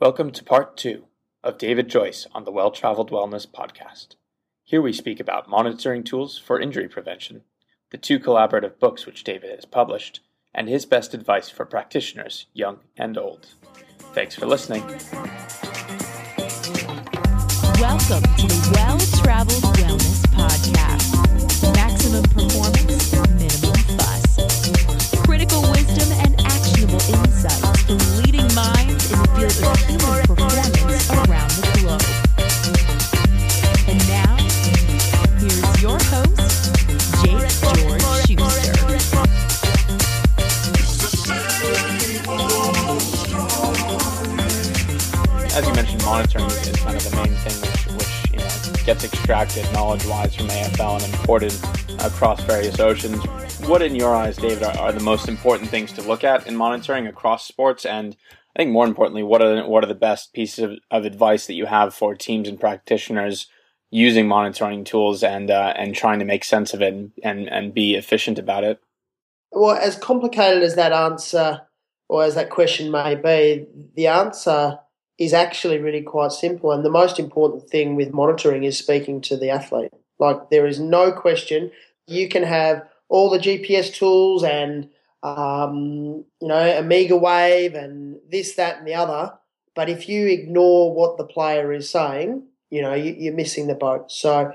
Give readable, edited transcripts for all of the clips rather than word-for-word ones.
Welcome to part 2 of David Joyce on the Well-Traveled Wellness podcast. Here we speak about monitoring tools for injury prevention, the 2 collaborative books which David has published, and his best advice for practitioners, young and old. Thanks for listening. Welcome to the Well-Traveled Wellness podcast. Maximum performance, minimum fuss. Critical wisdom and actionable insights from leading minds in the field of human performance around the globe. And now, here's your host, Jake George Schuster. As you mentioned, monitoring is kind of the main thing which gets extracted knowledge-wise from AFL and imported across various oceans. What, in your eyes, David, are the most important things to look at in monitoring across sports? And I think more importantly, what are the best pieces of advice that you have for teams and practitioners using monitoring tools and trying to make sense of it and be efficient about it? Well, as complicated as that answer or as that question may be, the answer is actually really quite simple. And the most important thing with monitoring is speaking to the athlete. Like, there is no question. You can have all the GPS tools and, Omega Wave and this, that, and the other. But if you ignore what the player is saying, you're missing the boat. So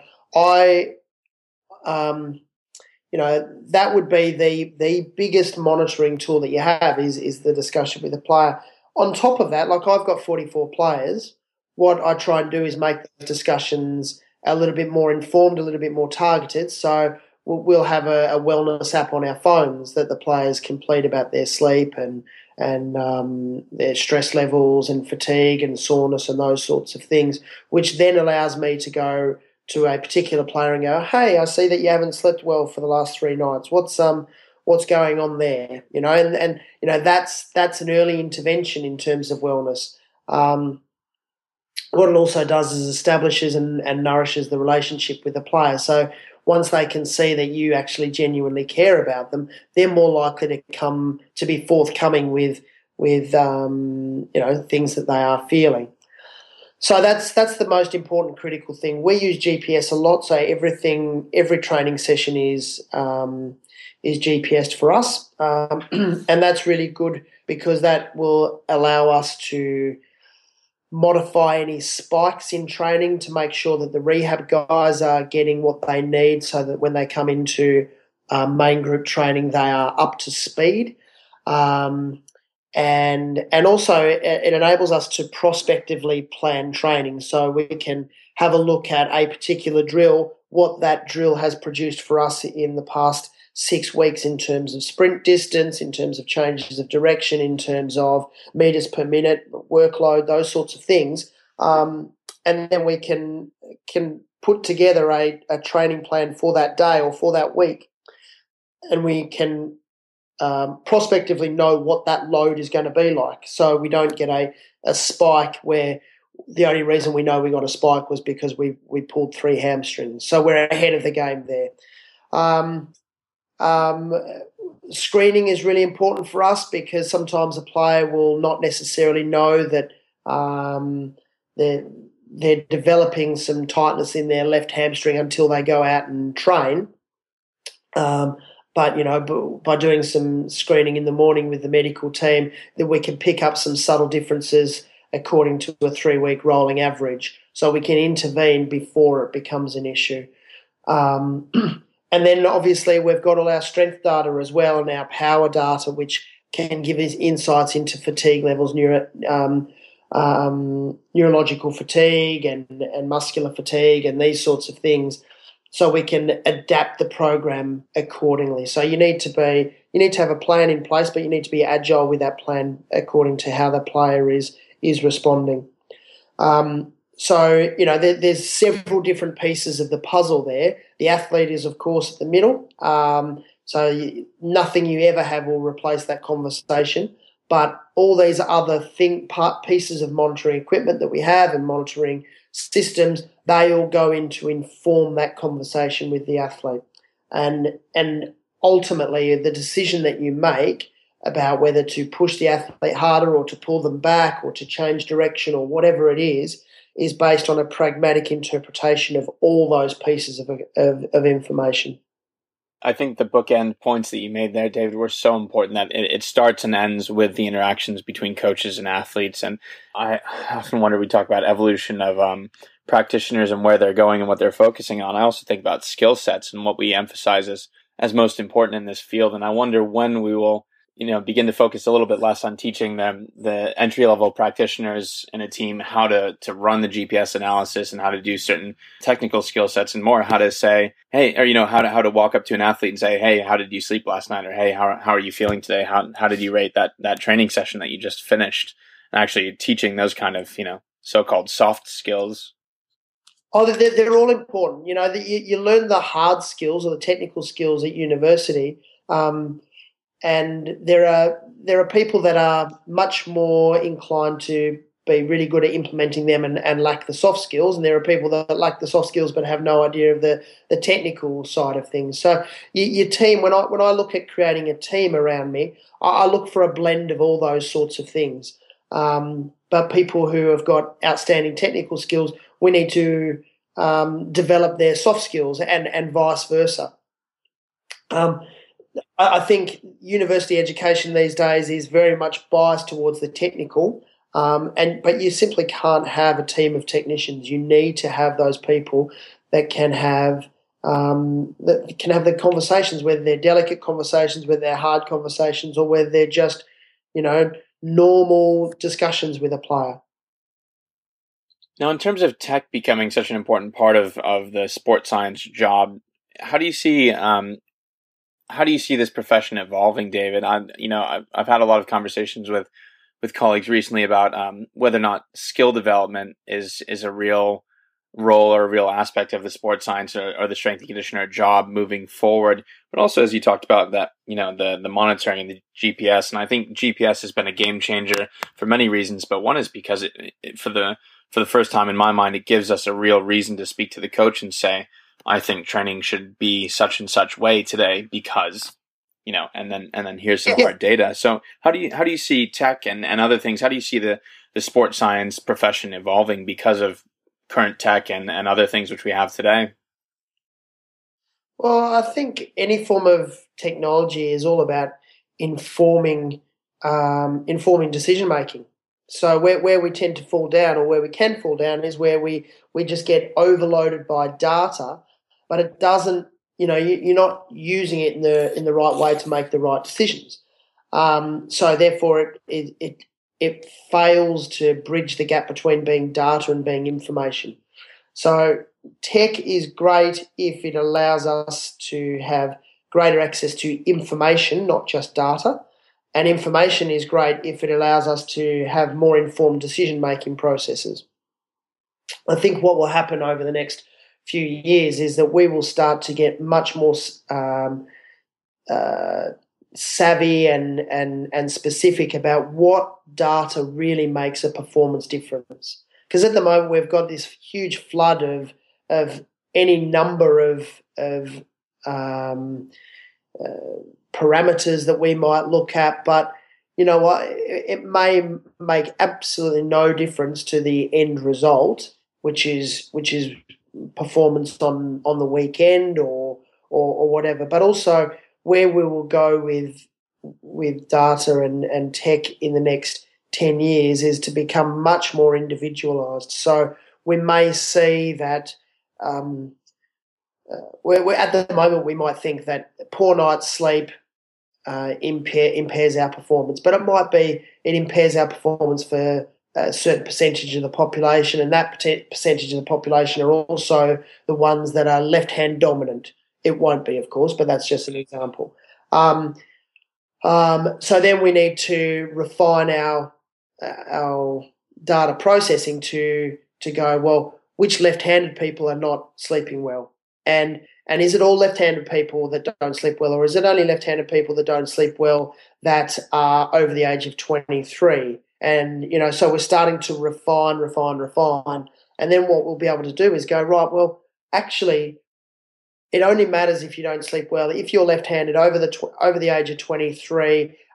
that would be the biggest monitoring tool that you have is the discussion with the player. On top of that, like, I've got 44 players. What I try and do is make the discussions a little bit more informed, a little bit more targeted. So we'll have a wellness app on our phones that the players complete about their sleep and their stress levels and fatigue and soreness and those sorts of things, which then allows me to go to a particular player and go, "Hey, I see that you haven't slept well for the last 3 nights. What's going on there?" That's an early intervention in terms of wellness. What it also does is establishes and nourishes the relationship with the player. So once they can see that you actually genuinely care about them, they're more likely to be forthcoming with things that they are feeling. So that's the most important critical thing. We use GPS a lot, so every training session is GPSed for us, and that's really good because that will allow us to modify any spikes in training to make sure that the rehab guys are getting what they need so that when they come into main group training, they are up to speed. And also it enables us to prospectively plan training, so we can have a look at a particular drill, what that drill has produced for us in the past 6 weeks in terms of sprint distance, in terms of changes of direction, in terms of meters per minute, workload, those sorts of things. And then we can put together a training plan for that day or for that week, and we can prospectively know what that load is going to be like, so we don't get a spike where the only reason we know we got a spike was because we pulled 3 hamstrings. So we're ahead of the game there. Screening is really important for us because sometimes a player will not necessarily know that they're developing some tightness in their left hamstring until they go out and train. But by doing some screening in the morning with the medical team, that we can pick up some subtle differences according to a 3-week rolling average, so we can intervene before it becomes an issue. And then obviously we've got all our strength data as well and our power data, which can give us insights into fatigue levels, neurological fatigue and muscular fatigue and these sorts of things, so we can adapt the program accordingly. So you need to have a plan in place, but you need to be agile with that plan according to how the player is responding. There's several different pieces of the puzzle there. The athlete is, of course, at the middle. Nothing you ever have will replace that conversation. But all these other pieces of monitoring equipment that we have and monitoring systems, they all go in to inform that conversation with the athlete. And ultimately, the decision that you make about whether to push the athlete harder or to pull them back or to change direction or whatever it is based on a pragmatic interpretation of all those pieces of information. I think the bookend points that you made there, David, were so important that it starts and ends with the interactions between coaches and athletes. And I often wonder, we talk about evolution of practitioners and where they're going and what they're focusing on. I also think about skill sets and what we emphasize as most important in this field. And I wonder when we will begin to focus a little bit less on teaching them, the entry-level practitioners in a team, how to run the GPS analysis and how to do certain technical skill sets, and more how to say, hey, or, how to walk up to an athlete and say, hey, how did you sleep last night? Or, hey, how are you feeling today? How did you rate that training session that you just finished? And actually teaching those kind of, so-called soft skills. Oh, they're all important. You learn the hard skills or the technical skills at university, and there are people that are much more inclined to be really good at implementing them and lack the soft skills, and there are people that lack the soft skills but have no idea of the technical side of things. So your team, when I look at creating a team around me, I look for a blend of all those sorts of things. But people who have got outstanding technical skills, we need to develop their soft skills and vice versa. I think university education these days is very much biased towards the technical, but you simply can't have a team of technicians. You need to have those people that can have the conversations, whether they're delicate conversations, whether they're hard conversations, or whether they're just normal discussions with a player. Now, in terms of tech becoming such an important part of the sports science job, how do you see this profession evolving, David? I've had a lot of conversations with colleagues recently about whether or not skill development is a real role or a real aspect of the sports science or the strength and conditioner job moving forward. But also, as you talked about, that the monitoring and the GPS, and I think GPS has been a game changer for many reasons. But one is because it for the first time in my mind, it gives us a real reason to speak to the coach and say, I think training should be such and such way today because, and then here's some hard data. So how do you see tech and other things? How do you see the sports science profession evolving because of current tech and other things which we have today? Well, I think any form of technology is all about informing decision making. So where we tend to fall down, or where we can fall down, is where we just get overloaded by data, but it doesn't, you're not using it in the right way to make the right decisions. So therefore, it fails to bridge the gap between being data and being information. So tech is great if it allows us to have greater access to information, not just data. And information is great if it allows us to have more informed decision-making processes. I think what will happen over the next few years is that we will start to get much more savvy and specific about what data really makes a performance difference. Because at the moment we've got this huge flood of any number of parameters that we might look at, but you know what? It may make absolutely no difference to the end result, which is performance on the weekend or whatever. But also where we will go with data and tech in the next 10 years is to become much more individualised. So we may see that we're at the moment we might think that poor night's sleep impairs our performance, but it might be it impairs our performance for a certain percentage of the population, and that percentage of the population are also the ones that are left-hand dominant. It won't be, of course, but that's just an example. So then we need to refine our data processing to go, well, which left-handed people are not sleeping well, and is it all left-handed people that don't sleep well, or is it only left-handed people that don't sleep well that are over the age of 23? And, so we're starting to refine. And then what we'll be able to do is go, right, well, actually, it only matters if you don't sleep well. If you're left-handed over the age of 23,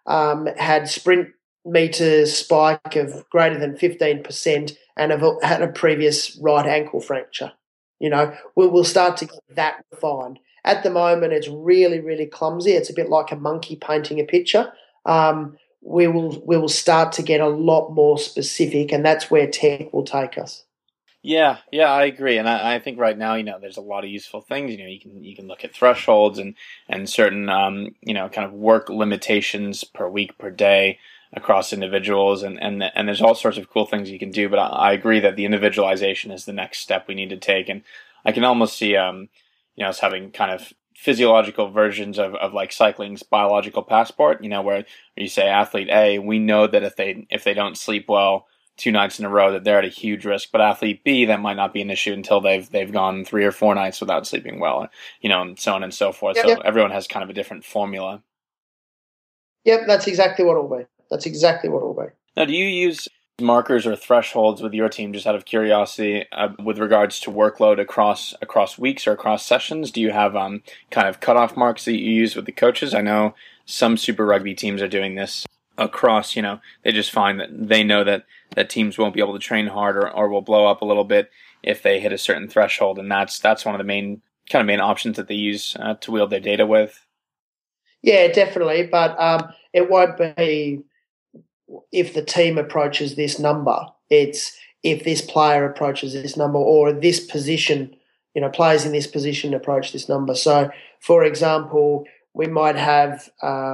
had sprint meters spike of greater than 15% and have had a previous right ankle fracture. We'll start to get that refined. At the moment, it's really, really clumsy. It's a bit like a monkey painting a picture. We will start to get a lot more specific, and that's where tech will take us. Yeah, I agree, and I think right now, there's a lot of useful things. You can look at thresholds and certain, kind of work limitations per week, per day across individuals, and there's all sorts of cool things you can do. But I agree that the individualization is the next step we need to take, and I can almost see, us having kind of physiological versions of like cycling's biological passport. Where you say athlete A, we know that if they don't sleep well 2 nights in a row, that they're at a huge risk. But athlete B, that might not be an issue until they've gone 3 or 4 nights without sleeping well, and so on and so forth. So everyone has kind of a different formula. Yep, that's exactly what it'll be. Now, do you use markers or thresholds with your team, just out of curiosity, with regards to workload across weeks or across sessions? Do you have kind of cutoff marks that you use with the coaches? I know some Super Rugby teams are doing this across, they just find that they know that teams won't be able to train hard or will blow up a little bit if they hit a certain threshold, and that's one of the main options that they use to wield their data with. Yeah, definitely, but it won't be if the team approaches this number. It's if this player approaches this number, or this position, players in this position approach this number. So, for example, we might have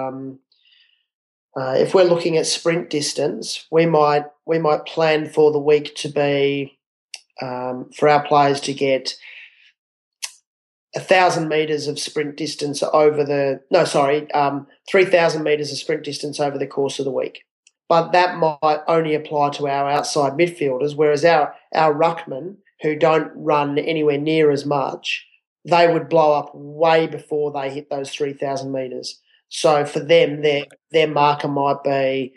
if we're looking at sprint distance, we might plan for the week to be for our players to get 1,000 meters of sprint distance 3,000 meters of sprint distance over the course of the week. But that might only apply to our outside midfielders, whereas our ruckmen, who don't run anywhere near as much, they would blow up way before they hit those 3,000 meters. So for them, their marker might be,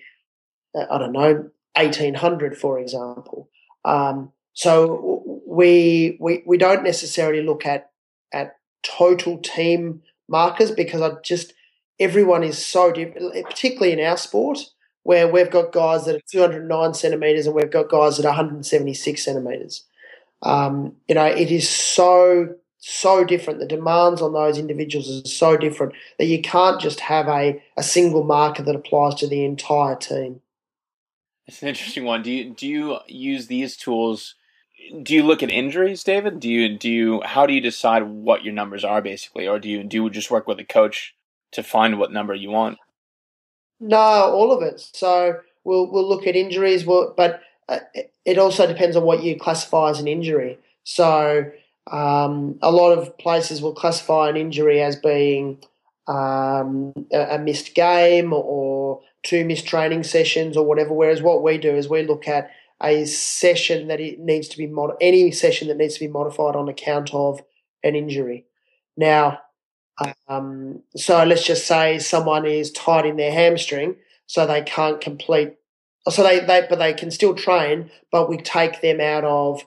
1,800, for example. So we don't necessarily look at total team markers, because everyone is so different, particularly in our sport, where we've got guys that are 209 centimetres and we've got guys that are 176 centimetres. It is so different. The demands on those individuals is so different that you can't just have a single marker that applies to the entire team. It's an interesting one. Do you use these tools? Do you look at injuries, David? How do you decide what your numbers are, basically, or do you just work with a coach to find what number you want? No, all of it. So we'll look at injuries, but it also depends on what you classify as an injury. So a lot of places will classify an injury as being a missed game or 2 missed training sessions or whatever, whereas what we do is we look at a session that it needs to be any session that needs to be modified on account of an injury. Now, so let's just say someone is tight in their hamstring, so they can't complete. So but they can still train, but we take them out of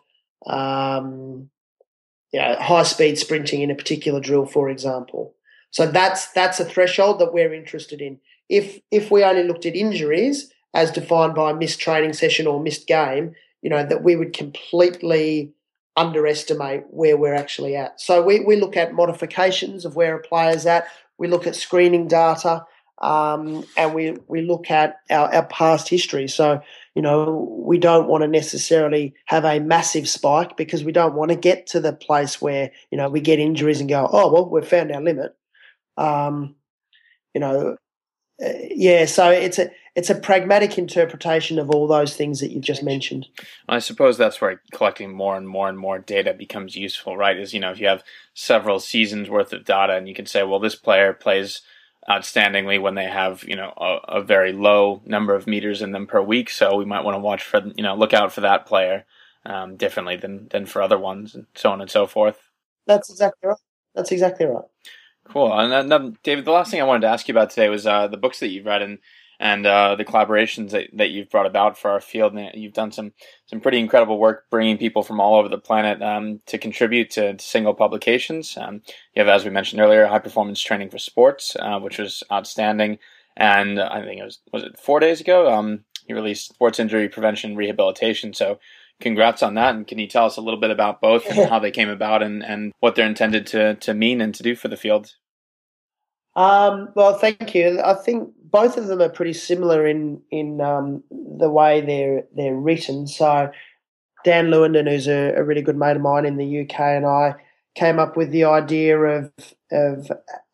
high speed sprinting in a particular drill, for example. So that's a threshold that we're interested in. If we only looked at injuries as defined by a missed training session or missed game, that we would completely underestimate where we're actually at. So we look at modifications of where a player's at. We look at screening data, and we look at our past history. So, we don't want to necessarily have a massive spike, because we don't want to get to the place where, we get injuries and go, oh, well, we've found our limit. So it's a pragmatic interpretation of all those things that you've just mentioned. I suppose that's where collecting more and more data becomes useful, right? Is, if you have several seasons worth of data and you can say, well, this player plays outstandingly when they have, a very low number of meters in them per week, so we might want to look out for that player differently than for other ones, and so on and so forth. That's exactly right. Cool. And David, the last thing I wanted to ask you about today was the books that you've read and the collaborations that you've brought about for our field. And you've done some pretty incredible work bringing people from all over the planet to contribute to single publications. You have, as we mentioned earlier, High Performance Training for Sports, which was outstanding. and I think was it 4 days ago? He released Sports Injury Prevention Rehabilitation. So congrats on that. And can you tell us a little bit about both and how they came about and what they're intended to mean and to do for the field? Well, thank you. I think both of them are pretty similar in the way they're written. So Dan Lewandon, who's a really good mate of mine in the UK, and I came up with the idea of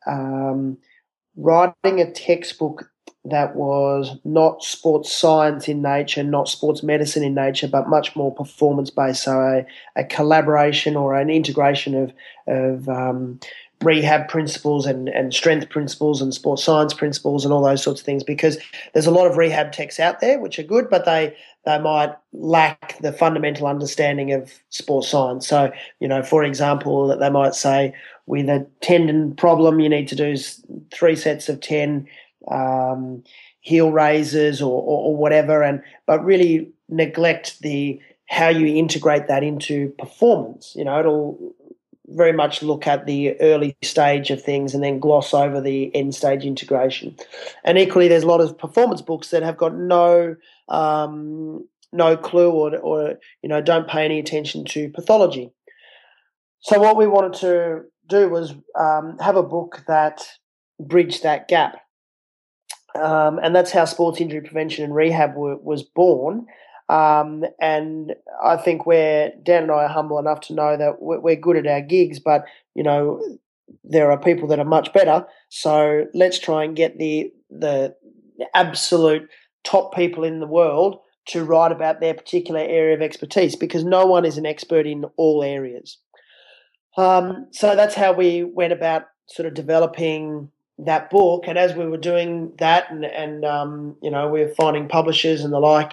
writing a textbook that was not sports science in nature, not sports medicine in nature, but much more performance-based. So a collaboration or an integration of rehab principles and strength principles and sports science principles and all those sorts of things, because there's a lot of rehab texts out there which are good, but they might lack the fundamental understanding of sports science. So, for example, that they might say with a tendon problem, you need to do 3 sets of 10 heel raises or whatever, but really neglect how you integrate that into performance. It'll very much look at the early stage of things and then gloss over the end stage integration. And equally, there's a lot of performance books that have got no clue or don't pay any attention to pathology. So what we wanted to do was have a book that bridged that gap. And that's how Sports Injury Prevention and Rehab was born. And I think Dan and I are humble enough to know that we're good at our gigs, but, there are people that are much better. So let's try and get the absolute top people in the world to write about their particular area of expertise, because no one is an expert in all areas. So that's how we went about sort of developing that book. And as we were doing that and we were finding publishers and the like,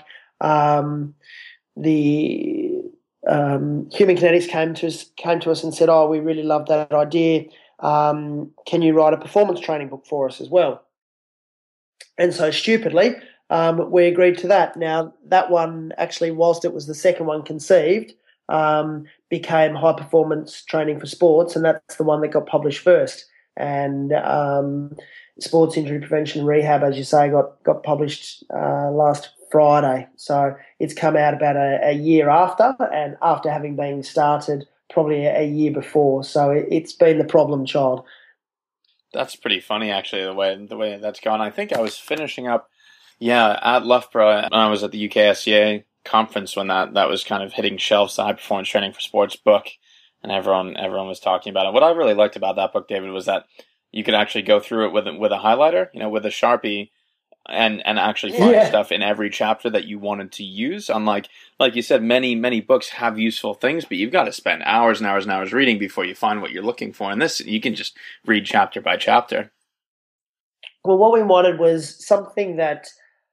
the Human Kinetics came to us and said, "Oh, we really love that idea. Can you write a performance training book for us as well?" And so stupidly, we agreed to that. Now, that one actually, whilst it was the second one conceived, became High Performance Training for Sports, and that's the one that got published first. And Sports Injury Prevention and Rehab, as you say, got published last Friday. So it's come out about a year after, and after having been started probably a year before. So it's been the problem child. That's pretty funny, actually, the way that's gone. I think I was finishing up, at Loughborough, and I was at the UKSCA conference when that was kind of hitting shelves, the High Performance Training for Sports book, and everyone was talking about it. What I really liked about that book, David, was that you could actually go through it with a highlighter, with a Sharpie, and actually find stuff in every chapter that you wanted to use. Unlike, like you said, many books have useful things, but you've got to spend hours and hours and hours reading before you find what you're looking for. And this, you can just read chapter by chapter. Well, what we wanted was something that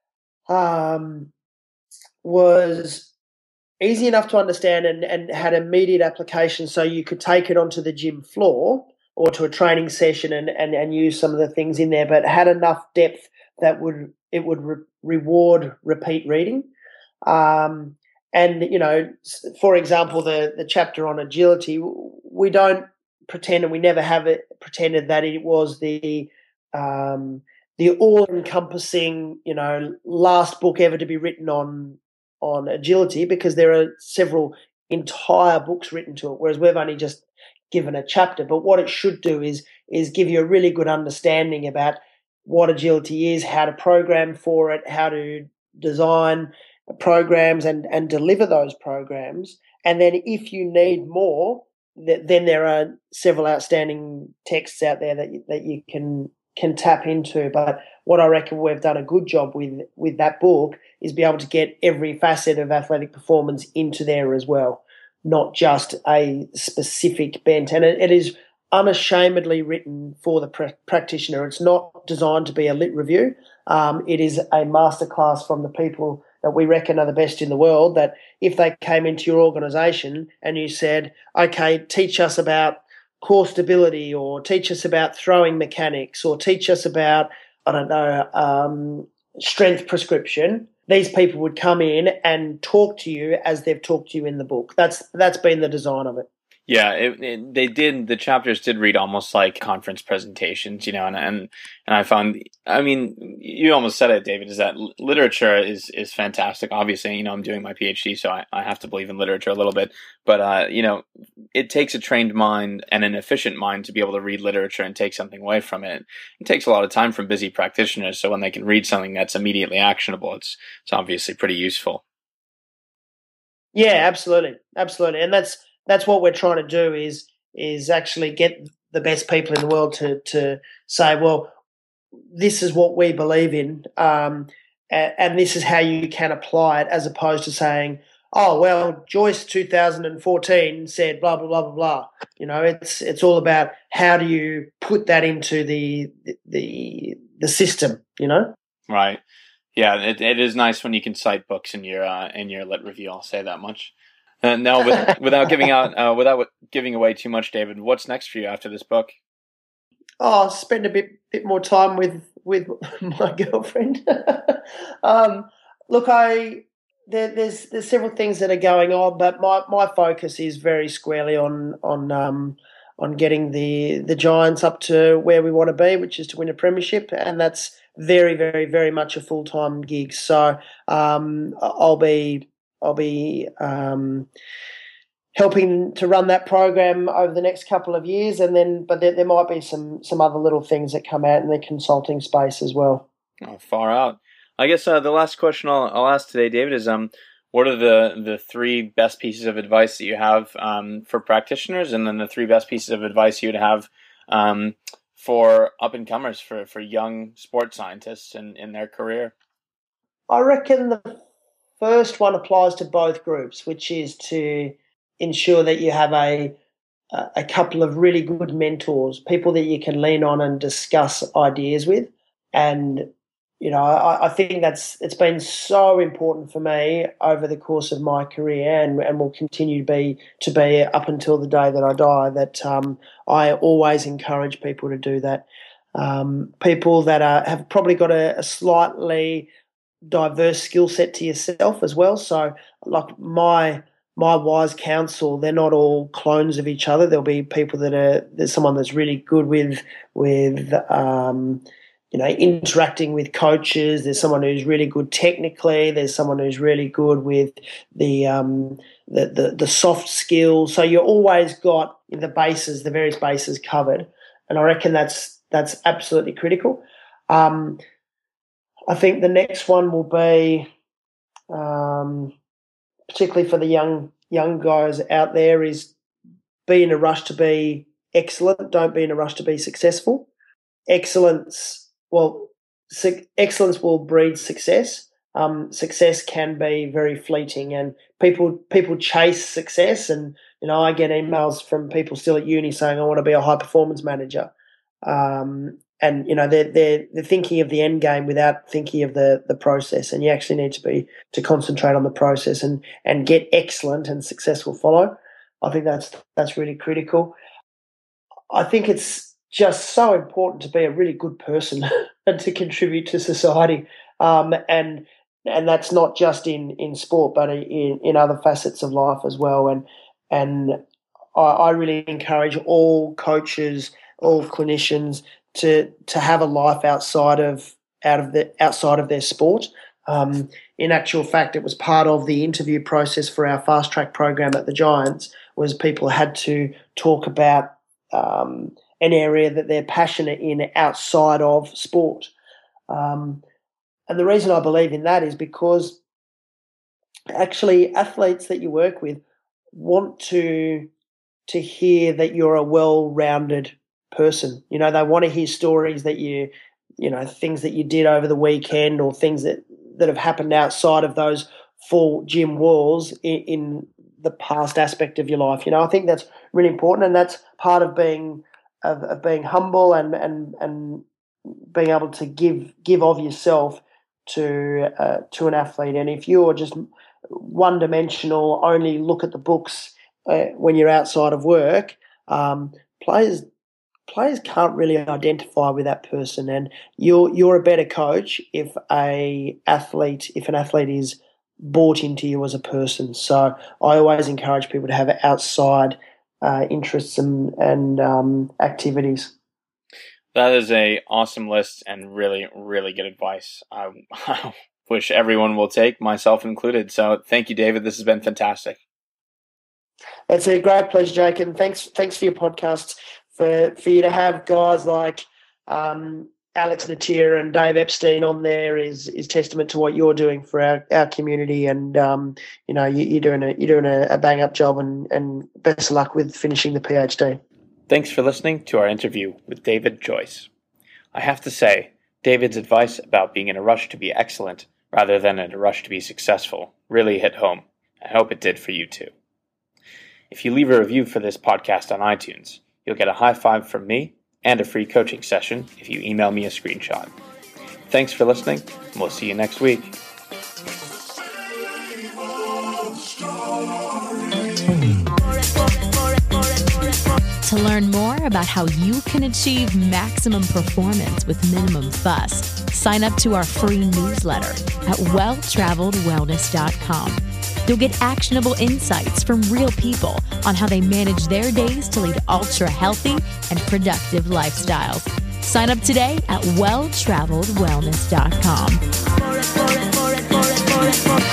was easy enough to understand and had immediate application, so you could take it onto the gym floor or to a training session and use some of the things in there, but had enough depth that would reward repeat reading. And, for example, the chapter on agility, we don't pretend, and we never have it pretended that it was the all-encompassing, last book ever to be written on agility, because there are several entire books written to it, whereas we've only just given a chapter. But what it should do is give you a really good understanding about what agility is, how to program for it, how to design programs and deliver those programs. And then if you need more, then there are several outstanding texts out there that you can tap into. But what I reckon we've done a good job with that book is be able to get every facet of athletic performance into there as well, not just a specific bent. And it is unashamedly written for the practitioner. It's not designed to be a lit review. It is a masterclass from the people that we reckon are the best in the world, that if they came into your organisation and you said, okay, teach us about core stability, or teach us about throwing mechanics, or teach us about, strength prescription, these people would come in and talk to you as they've talked to you in the book. That's been the design of it. Yeah, they did. The chapters did read almost like conference presentations, and I found, I mean, you almost said it, David, is that literature is fantastic. Obviously, I'm doing my PhD, so I have to believe in literature a little bit. But it takes a trained mind and an efficient mind to be able to read literature and take something away from it. It takes a lot of time from busy practitioners, so when they can read something that's immediately actionable, it's obviously pretty useful. Yeah, absolutely, and that's what we're trying to do is actually get the best people in the world to say, well, this is what we believe in, and this is how you can apply it, as opposed to saying, oh, well, Joyce 2014 said blah blah blah blah blah. It's all about how do you put that into the system. Right. Yeah, it is nice when you can cite books in your lit review. I'll say that much. Now, without giving away too much, David, what's next for you after this book? Oh, I'll spend a bit more time with my girlfriend. Look, there's several things that are going on, but my focus is very squarely on getting the Giants up to where we want to be, which is to win a premiership, and that's very, very, very much a full-time gig. So I'll be helping to run that program over the next couple of years, but there might be some other little things that come out in the consulting space as well. Oh, far out. I guess the last question I'll ask today, David, is what are the three best pieces of advice that you have for practitioners, and then the three best pieces of advice you would have for up-and-comers, for young sports scientists in their career? I reckon the first one applies to both groups, which is to ensure that you have a couple of really good mentors, people that you can lean on and discuss ideas with. And, I think it's been so important for me over the course of my career and will continue to be up until the day that I die, that I always encourage people to do that. People that have probably got a slightly diverse skill set to yourself as well. So like my wise counsel, they're not all clones of each other. There'll be people there's someone that's really good with interacting with coaches. There's someone who's really good technically. There's someone who's really good with the soft skills. So you always got the various bases covered. And I reckon that's absolutely critical. I think the next one will be, particularly for the young guys out there, is be in a rush to be excellent. Don't be in a rush to be successful. Excellence will breed success. Success can be very fleeting, and people chase success. And I get emails from people still at uni saying, "I want to be a high performance manager." And they're thinking of the end game without thinking of the process, and you actually need to concentrate on the process and get excellent, and success will follow. I think that's really critical. I think it's just so important to be a really good person and to contribute to society, and that's not just in sport, but in other facets of life as well. And I really encourage all coaches, all clinicians to have a life outside of their sport. In actual fact, it was part of the interview process for our fast track program at the Giants, was people had to talk about an area that they're passionate in outside of sport. And the reason I believe in that is because actually athletes that you work with want to hear that you're a well-rounded person. They want to hear stories that things that you did over the weekend, or things that have happened outside of those four gym walls in the past aspect of your life. I think that's really important, and that's part of being humble and being able to give of yourself to an athlete. And if you're just one-dimensional, only look at the books when you're outside of work, players can't really identify with that person, and you're a better coach if an athlete is bought into you as a person. So I always encourage people to have outside interests and activities. That is a awesome list and really, really good advice. I wish everyone will take, myself included. So thank you, David. This has been fantastic. It's a great pleasure, Jake, and thanks for your podcast. For you to have guys like Alex Natier and Dave Epstein on there is testament to what you're doing for our community, and you're doing a bang up job, and best of luck with finishing the PhD. Thanks for listening to our interview with David Joyce. I have to say, David's advice about being in a rush to be excellent rather than in a rush to be successful really hit home. I hope it did for you too. If you leave a review for this podcast on iTunes, you'll get a high five from me and a free coaching session if you email me a screenshot. Thanks for listening, and we'll see you next week. To learn more about how you can achieve maximum performance with minimum fuss, sign up to our free newsletter at welltraveledwellness.com. You'll get actionable insights from real people on how they manage their days to lead ultra-healthy and productive lifestyles. Sign up today at welltraveledwellness.com.